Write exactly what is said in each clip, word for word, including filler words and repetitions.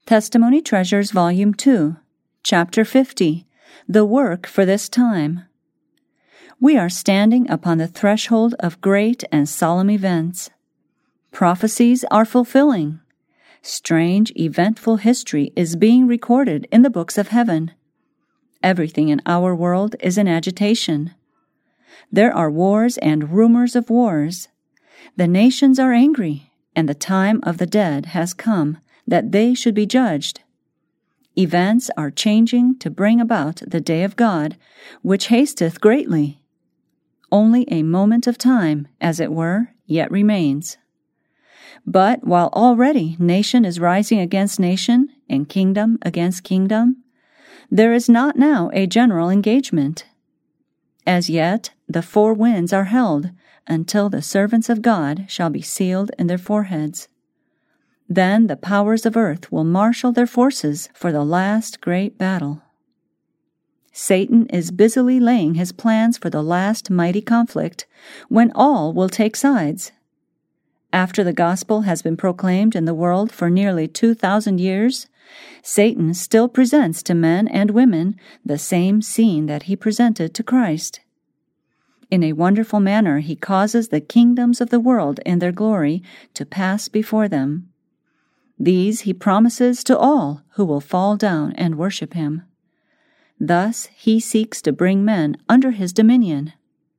Testimony Treasures, Volume two, Chapter fifty, The Work for This Time. We are standing upon the threshold of great and solemn events. Prophecies are fulfilling. Strange, eventful history is being recorded in the books of heaven. Everything in our world is in agitation. There are wars and rumors of wars. The nations are angry, and the time of the dead has come, that they should be judged. Events are changing to bring about the day of God, which hasteth greatly. Only a moment of time, as it were, yet remains. But while already nation is rising against nation, and kingdom against kingdom, there is not now a general engagement. As yet, the four winds are held, until the servants of God shall be sealed in their foreheads. Then the powers of earth will marshal their forces for the last great battle. Satan is busily laying his plans for the last mighty conflict, when all will take sides. After the gospel has been proclaimed in the world for nearly two thousand years, Satan still presents to men and women the same scene that he presented to Christ. In a wonderful manner he causes the kingdoms of the world in their glory to pass before them. These he promises to all who will fall down and worship him. Thus he seeks to bring men under his dominion.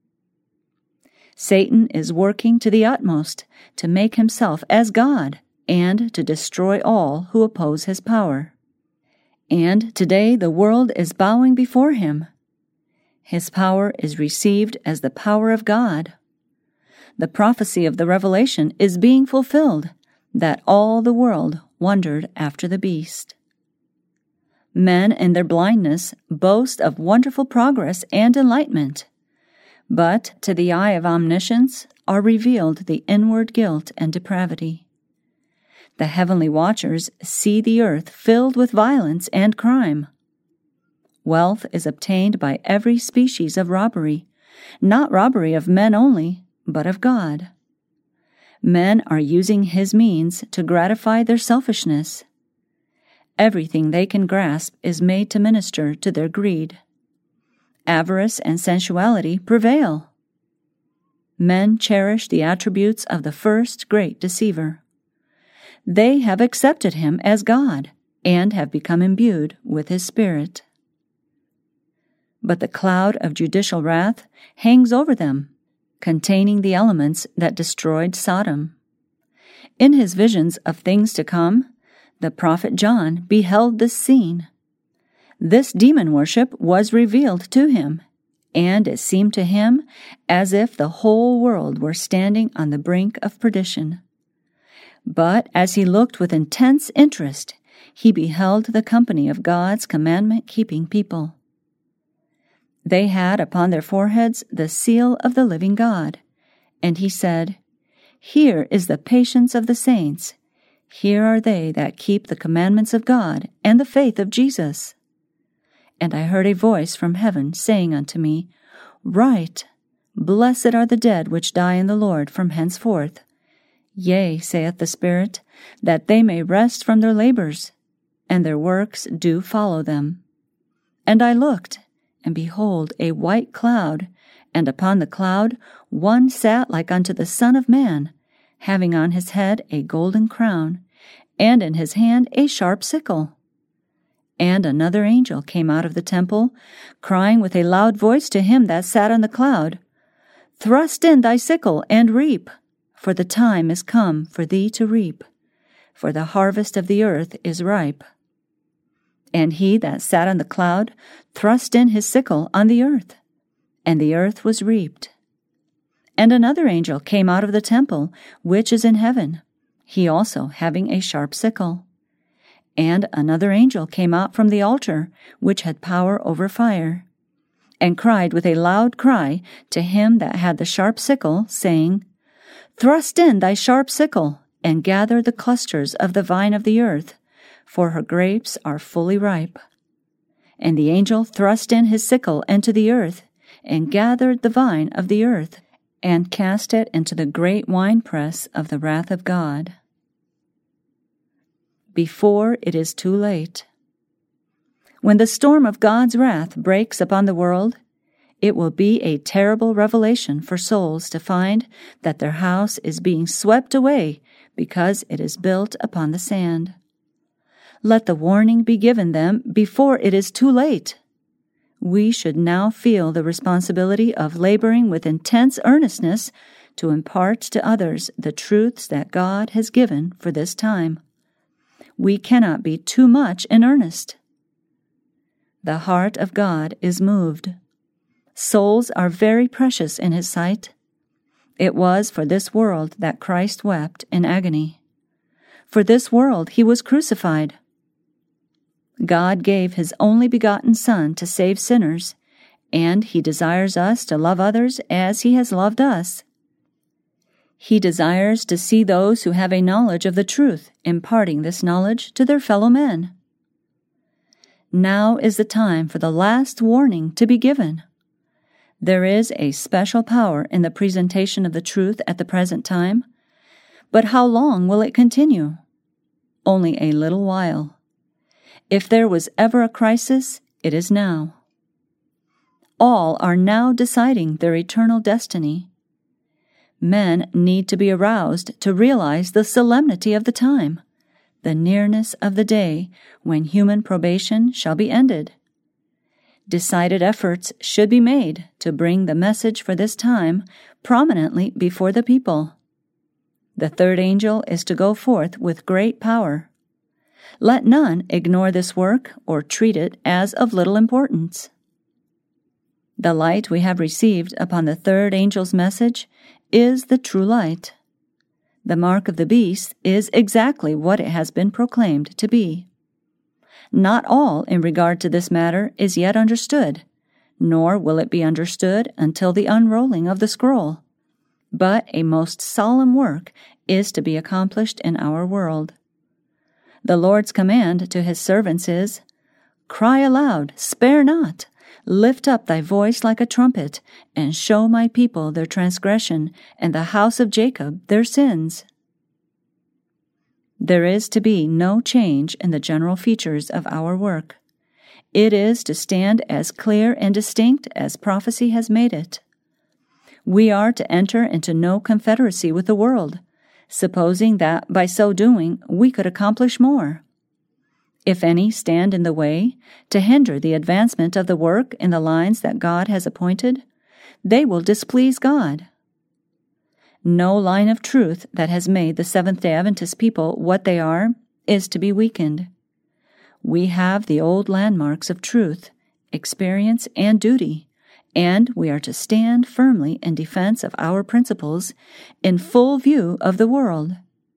Satan is working to the utmost to make himself as God and to destroy all who oppose his power. And today the world is bowing before him. His power is received as the power of God. The prophecy of the Revelation is being fulfilled, that all the world wondered after the beast. Men in their blindness boast of wonderful progress and enlightenment, but to the eye of omniscience are revealed the inward guilt and depravity. The heavenly watchers see the earth filled with violence and crime. Wealth is obtained by every species of robbery, not robbery of men only, but of God. Men are using his means to gratify their selfishness. Everything they can grasp is made to minister to their greed. Avarice and sensuality prevail. Men cherish the attributes of the first great deceiver. They have accepted him as God and have become imbued with his spirit. But the cloud of judicial wrath hangs over them, containing the elements that destroyed Sodom. In his visions of things to come, the prophet John beheld this scene. This demon worship was revealed to him, and it seemed to him as if the whole world were standing on the brink of perdition. But as he looked with intense interest, he beheld the company of God's commandment-keeping people. They had upon their foreheads the seal of the living God, and he said, "Here is the patience of the saints. Here are they that keep the commandments of God and the faith of Jesus." And I heard a voice from heaven saying unto me, "Write, Blessed are the dead which die in the Lord from henceforth. Yea, saith the Spirit, that they may rest from their labors, and their works do follow them." And I looked, and behold, a white cloud, and upon the cloud one sat like unto the Son of Man, having on his head a golden crown, and in his hand a sharp sickle. And another angel came out of the temple, crying with a loud voice to him that sat on the cloud, "Thrust in thy sickle and reap, for the time is come for thee to reap, for the harvest of the earth is ripe." And he that sat on the cloud thrust in his sickle on the earth, and the earth was reaped. And another angel came out of the temple, which is in heaven, he also having a sharp sickle. And another angel came out from the altar, which had power over fire, and cried with a loud cry to him that had the sharp sickle, saying, "Thrust in thy sharp sickle, and gather the clusters of the vine of the earth, for her grapes are fully ripe." And the angel thrust in his sickle into the earth, and gathered the vine of the earth, and cast it into the great winepress of the wrath of God. before it is too late. When the storm of God's wrath breaks upon the world, it will be a terrible revelation for souls to find that their house is being swept away because it is built upon the sand. Let the warning be given them before it is too late. We should now feel the responsibility of laboring with intense earnestness to impart to others the truths that God has given for this time. We cannot be too much in earnest. The heart of God is moved. Souls are very precious in His sight. It was for this world that Christ wept in agony. For this world He was crucified. God gave His only begotten Son to save sinners, and He desires us to love others as He has loved us. He desires to see those who have a knowledge of the truth imparting this knowledge to their fellow men. Now is the time for the last warning to be given. There is a special power in the presentation of the truth at the present time, but how long will it continue? Only a little while. If there was ever a crisis, it is now. All are now deciding their eternal destiny. Men need to be aroused to realize the solemnity of the time, the nearness of the day when human probation shall be ended. Decided efforts should be made to bring the message for this time prominently before the people. The third angel is to go forth with great power. Let none ignore this work or treat it as of little importance. The light we have received upon the third angel's message is the true light. The mark of the beast is exactly what it has been proclaimed to be. Not all in regard to this matter is yet understood, nor will it be understood until the unrolling of the scroll. But a most solemn work is to be accomplished in our world. The Lord's command to His servants is, "Cry aloud, spare not, lift up thy voice like a trumpet, and show my people their transgression, and the house of Jacob their sins." There is to be no change in the general features of our work. It is to stand as clear and distinct as prophecy has made it. We are to enter into no confederacy with the world, supposing that by so doing we could accomplish more. If any stand in the way to hinder the advancement of the work in the lines that God has appointed, they will displease God. No line of truth that has made the Seventh-day Adventist people what they are is to be weakened. We have the old landmarks of truth, experience, and duty, and we are to stand firmly in defense of our principles in full view of the world.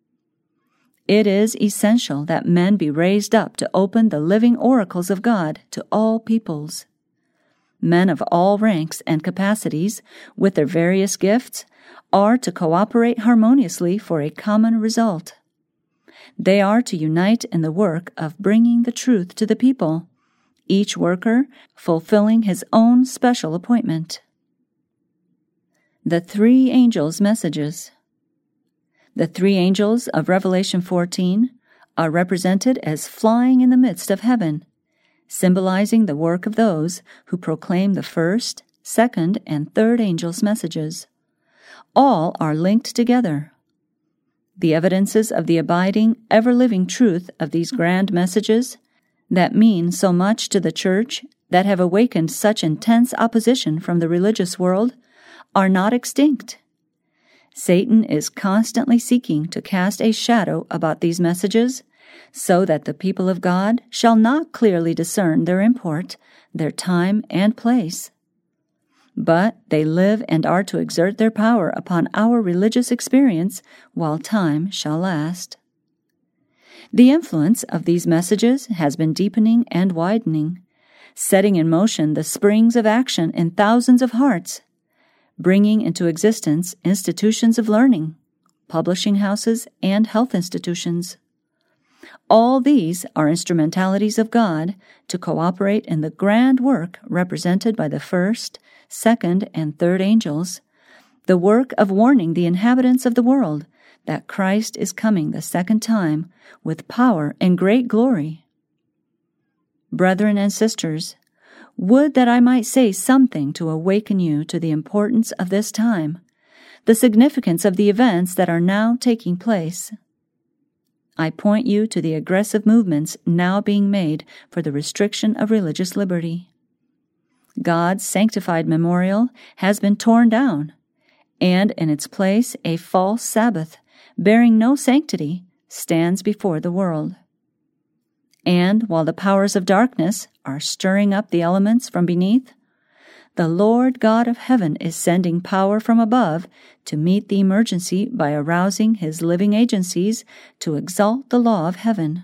It is essential that men be raised up to open the living oracles of God to all peoples. Men of all ranks and capacities, with their various gifts, are to cooperate harmoniously for a common result. They are to unite in the work of bringing the truth to the people, each worker fulfilling his own special appointment. The three angels' messages. The three angels of Revelation fourteen are represented as flying in the midst of heaven, symbolizing the work of those who proclaim the first, second, and third angels' messages. All are linked together. The evidences of the abiding, ever-living truth of these grand messages that mean so much to the Church, that have awakened such intense opposition from the religious world, are not extinct. Satan is constantly seeking to cast a shadow about these messages, so that the people of God shall not clearly discern their import, their time and place. But they live and are to exert their power upon our religious experience while time shall last. The influence of these messages has been deepening and widening, setting in motion the springs of action in thousands of hearts, bringing into existence institutions of learning, publishing houses, and health institutions. All these are instrumentalities of God to cooperate in the grand work represented by the first, second, and third angels, the work of warning the inhabitants of the world that Christ is coming the second time with power and great glory. Brethren and sisters, would that I might say something to awaken you to the importance of this time, the significance of the events that are now taking place. I point you to the aggressive movements now being made for the restriction of religious liberty. God's sanctified memorial has been torn down, and in its place a false Sabbath, bearing no sanctity, stands before the world. And while the powers of darkness are stirring up the elements from beneath, the Lord God of heaven is sending power from above to meet the emergency by arousing his living agencies to exalt the law of heaven.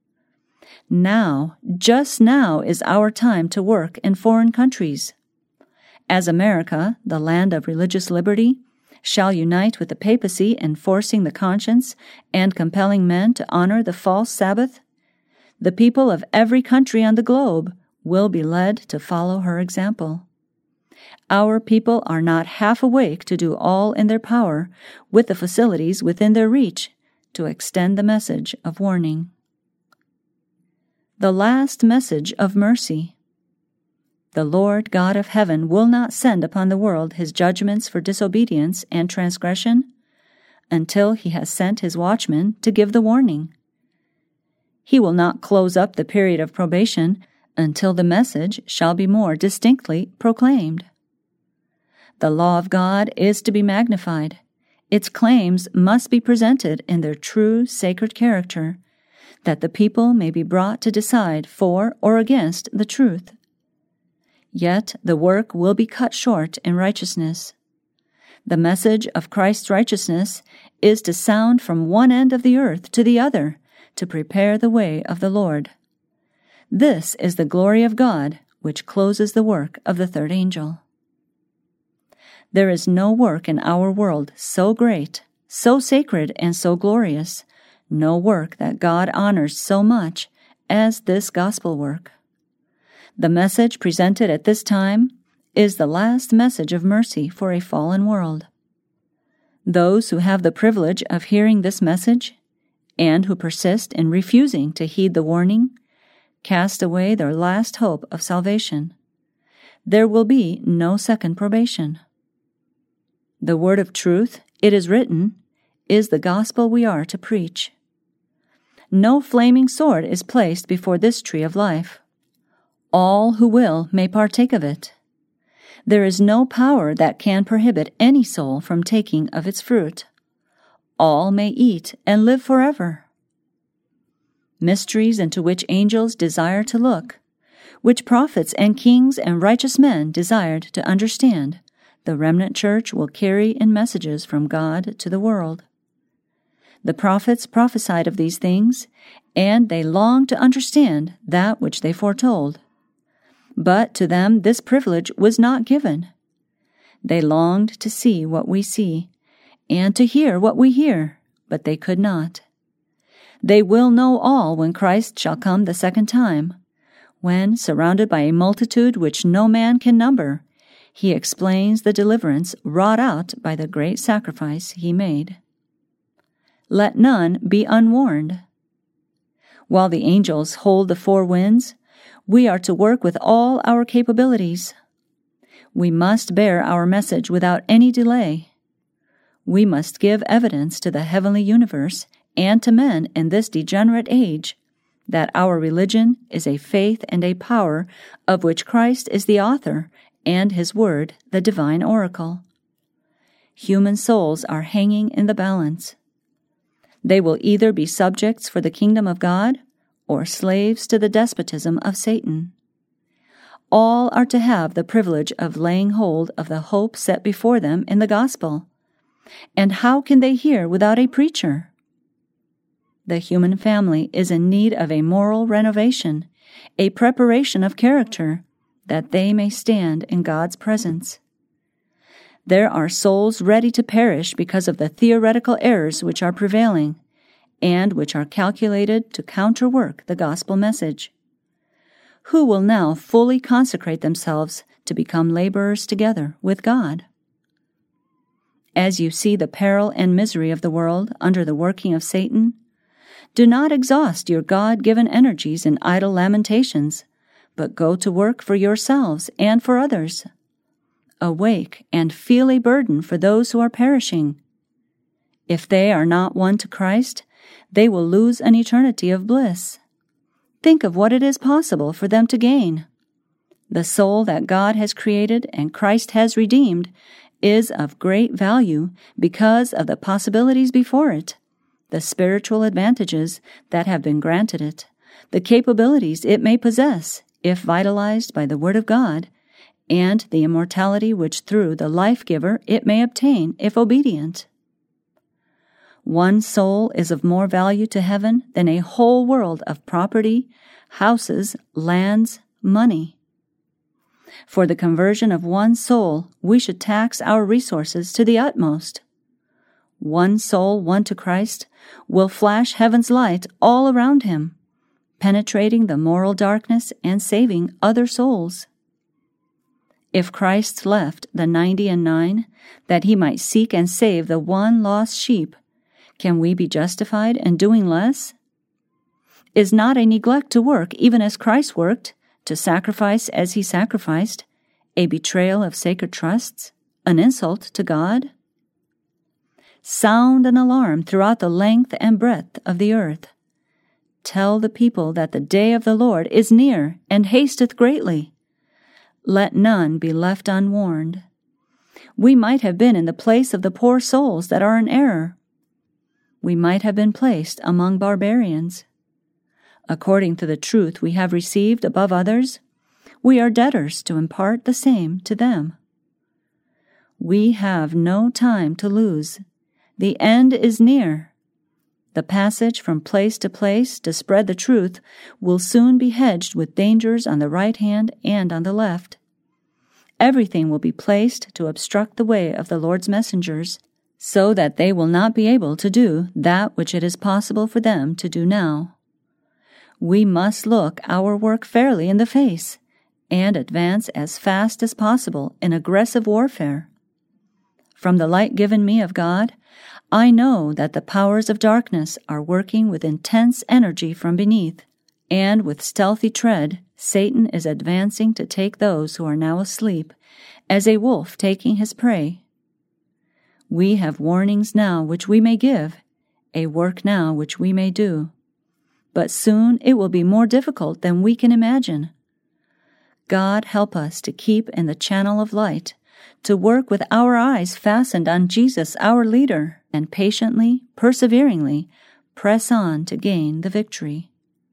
Now, just now is our time to work in foreign countries. As America, the land of religious liberty, shall unite with the papacy in forcing the conscience and compelling men to honor the false Sabbath, the people of every country on the globe will be led to follow her example. Our people are not half awake to do all in their power, with the facilities within their reach, to extend the message of warning. The last message of mercy. The Lord God of heaven will not send upon the world his judgments for disobedience and transgression until he has sent his watchmen to give the warning. He will not close up the period of probation until the message shall be more distinctly proclaimed. The law of God is to be magnified. Its claims must be presented in their true sacred character, that the people may be brought to decide for or against the truth. Yet the work will be cut short in righteousness. The message of Christ's righteousness is to sound from one end of the earth to the other, to prepare the way of the Lord. This is the glory of God, which closes the work of the third angel. There is no work in our world so great, so sacred, and so glorious, no work that God honors so much as this gospel work. The message presented at this time is the last message of mercy for a fallen world. Those who have the privilege of hearing this message, and who persist in refusing to heed the warning, cast away their last hope of salvation. There will be no second probation. The word of truth, it is written, is the gospel we are to preach. No flaming sword is placed before this tree of life. All who will may partake of it. There is no power that can prohibit any soul from taking of its fruit. All may eat and live forever. Mysteries into which angels desire to look, which prophets and kings and righteous men desired to understand, the remnant church will carry in messages from God to the world. The prophets prophesied of these things, and they longed to understand that which they foretold. But to them this privilege was not given. They longed to see what we see, and to hear what we hear, but they could not. They will know all when Christ shall come the second time, when, surrounded by a multitude which no man can number, he explains the deliverance wrought out by the great sacrifice he made. Let none be unwarned. While the angels hold the four winds, we are to work with all our capabilities. We must bear our message without any delay. We must give evidence to the heavenly universe and to men in this degenerate age that our religion is a faith and a power of which Christ is the author and his word the divine oracle. Human souls are hanging in the balance. They will either be subjects for the kingdom of God or slaves to the despotism of Satan. All are to have the privilege of laying hold of the hope set before them in the gospel. And how can they hear without a preacher? The human family is in need of a moral renovation, a preparation of character, that they may stand in God's presence. There are souls ready to perish because of the theoretical errors which are prevailing, and which are calculated to counterwork the gospel message. Who will now fully consecrate themselves to become laborers together with God? as you see the peril and misery of the world under the working of Satan, do not exhaust your God-given energies in idle lamentations, but go to work for yourselves and for others. Awake and feel a burden for those who are perishing. If they are not won to Christ, they will lose an eternity of bliss. Think of what it is possible for them to gain. The soul that God has created and Christ has redeemed is of great value because of the possibilities before it, the spiritual advantages that have been granted it, the capabilities it may possess if vitalized by the Word of God, and the immortality which through the life-giver it may obtain if obedient. One soul is of more value to heaven than a whole world of property, houses, lands, money. For the conversion of one soul, we should tax our resources to the utmost. One soul won to Christ will flash heaven's light all around him, penetrating the moral darkness and saving other souls. If Christ left the ninety and nine, that he might seek and save the one lost sheep, can we be justified in doing less? Is not a neglect to work even as Christ worked, to sacrifice as he sacrificed, a betrayal of sacred trusts, an insult to God? Sound an alarm throughout the length and breadth of the earth. Tell the people that the day of the Lord is near and hasteth greatly. Let none be left unwarned. We might have been in the place of the poor souls that are in error. We might have been placed among barbarians. According to the truth we have received above others, we are debtors to impart the same to them. We have no time to lose. The end is near. The passage from place to place to spread the truth will soon be hedged with dangers on the right hand and on the left. Everything will be placed to obstruct the way of the Lord's messengers, so that they will not be able to do that which it is possible for them to do now. We must look our work fairly in the face, and advance as fast as possible in aggressive warfare. From the light given me of God, I know that the powers of darkness are working with intense energy from beneath, and with stealthy tread Satan is advancing to take those who are now asleep, as a wolf taking his prey. We have warnings now which we may give, a work now which we may do. But soon it will be more difficult than we can imagine. God help us to keep in the channel of light, to work with our eyes fastened on Jesus our leader, and patiently, perseveringly, press on to gain the victory.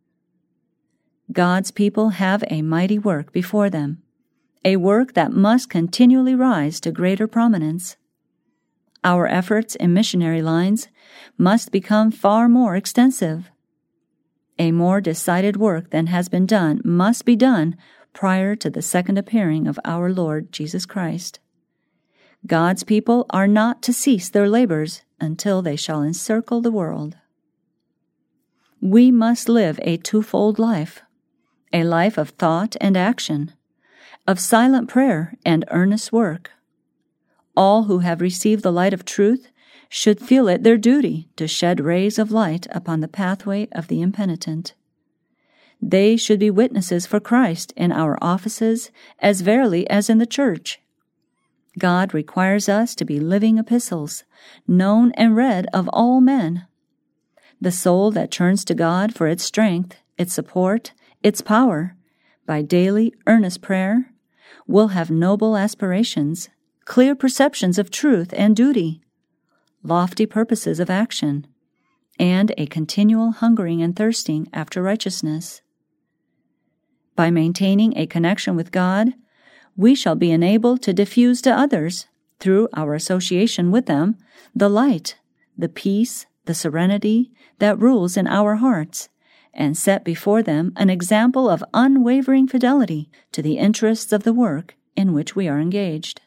God's people have a mighty work before them, a work that must continually rise to greater prominence. Our efforts in missionary lines must become far more extensive. A more decided work than has been done must be done prior to the second appearing of our Lord Jesus Christ. God's people are not to cease their labors until they shall encircle the world. We must live a twofold life, a life of thought and action, of silent prayer and earnest work. All who have received the light of truth should feel it their duty to shed rays of light upon the pathway of the impenitent. They should be witnesses for Christ in our offices as verily as in the church. God requires us to be living epistles, known and read of all men. The soul that turns to God for its strength, its support, its power, by daily earnest prayer, will have noble aspirations, clear perceptions of truth and duty, lofty purposes of action, and a continual hungering and thirsting after righteousness. By maintaining a connection with God, we shall be enabled to diffuse to others, through our association with them, the light, the peace, the serenity that rules in our hearts, and set before them an example of unwavering fidelity to the interests of the work in which we are engaged.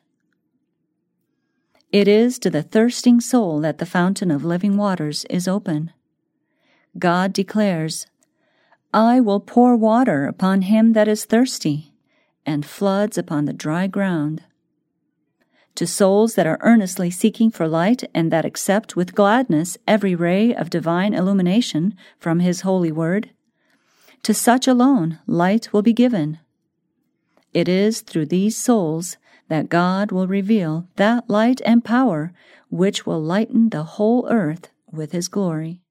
It is to the thirsting soul that the fountain of living waters is open. God declares, I will pour water upon him that is thirsty, and floods upon the dry ground. To souls that are earnestly seeking for light and that accept with gladness every ray of divine illumination from His holy word, to such alone light will be given. It is through these souls that God will reveal that light and power which will lighten the whole earth with His glory.